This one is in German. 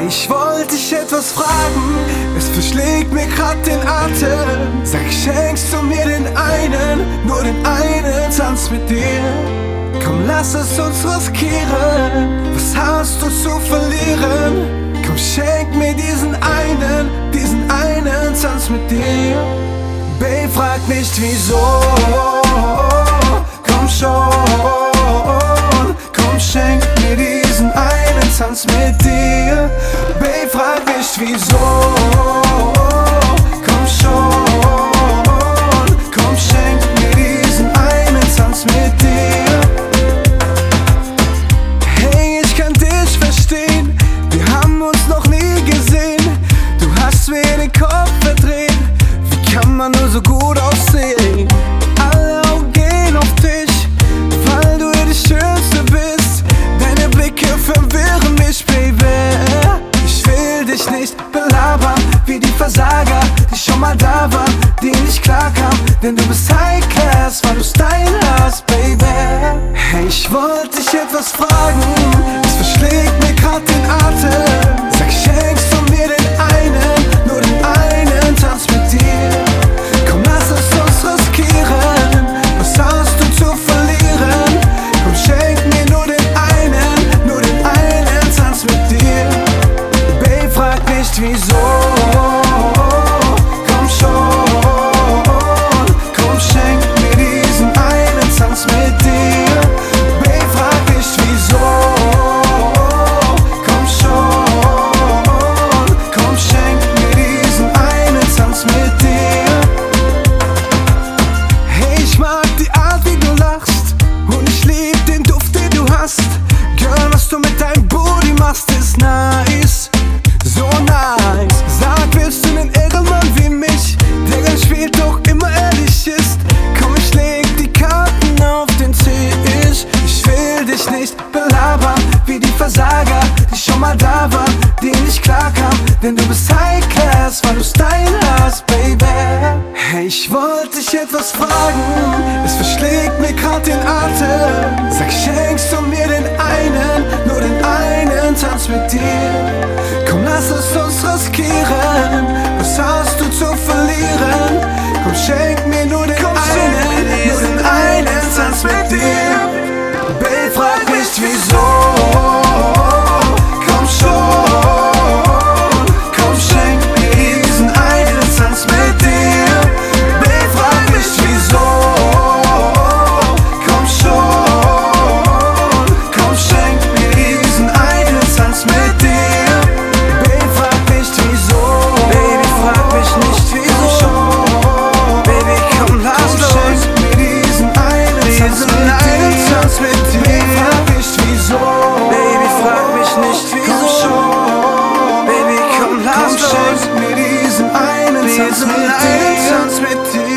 Ich wollte dich etwas fragen, es verschlägt mir grad den Atem. Sag, schenkst du mir den einen, nur den einen Tanz mit dir? Komm, lass es uns riskieren, was hast du zu verlieren? Komm, schenk mir diesen einen Tanz mit dir. Babe, frag nicht wieso, komm schon. Komm, schenk mir diesen einen Tanz mit dir. Babe, frag nicht wieso, komm schon. Komm, schenk mir diesen einen Tanz mit dir. Hey, ich kann dich verstehen, wir haben uns noch nie gesehen. Du hast mir den Kopf verdreht, wie kann man nur so gut aussehen? Alle Augen gehen auf dich, weil du ja die Schönste bist. Deine Blicke verwirren mich, Baby. Ich will dich nicht belabern, wie die Versager, die schon mal da waren, die nicht klarkamen. Denn du bist High Class, weil du Style hast, Baby. Hey, ich wollte dich etwas fragen, es verschlägt mir grad den Atem. Sag, schenkst du mir den einen, nur den einen Tanz mit dir? Komm, lass es uns riskieren, was hast du zu verlieren? Komm, schenk mir nur den einen Tanz mit dir. Babe, frag nicht wieso, komm schon. Komm, schenk mir diesen einen Tanz mit dir. Babe, frag nicht wieso, komm schon. Komm, schenk mir diesen einen Tanz mit dir. Hey, ich mag die Art, wie du lachst, und ich lieb den Duft, den du hast. Girl, was du mit deinem Booty machst, ist nice, so nice. Sag, willst du einen Irrenmann wie mich, der gern spielt, doch immer ehrlich ist? Komm, ich leg die Karten auf den Tisch. Ich will dich nicht belabern, wie die Versager, die schon mal da waren, die nicht klarkamen. Denn du bist High Class, weil du Style hast, Baby. Hey, ich wollte dich etwas fragen, es verschlägt mir grad den Atem. Sag, schenkst du mir den einen, nur den einen Tanz mit dir? Komm, lass es uns riskieren, was hast du zu verlieren? Komm, schenk mir nur den einen Tanz mit dir. Babe, frag nicht wieso, komm schon. Komm, schenk mir diesen einen Tanz mit dir. Babe, frag nicht wieso, komm schon. Komm, schenk mir diesen einen Tanz mit dir. Babe, frag nicht wieso, Baby, frag mich nicht wieso. Baby, komm, lass los. Schenk mir diesen einen Tanz mit dir. Baby, frag nicht wieso, Baby, frag mich nicht wieso. Baby, komm, lass los. Schenk mir diesen einen Tanz mit dir.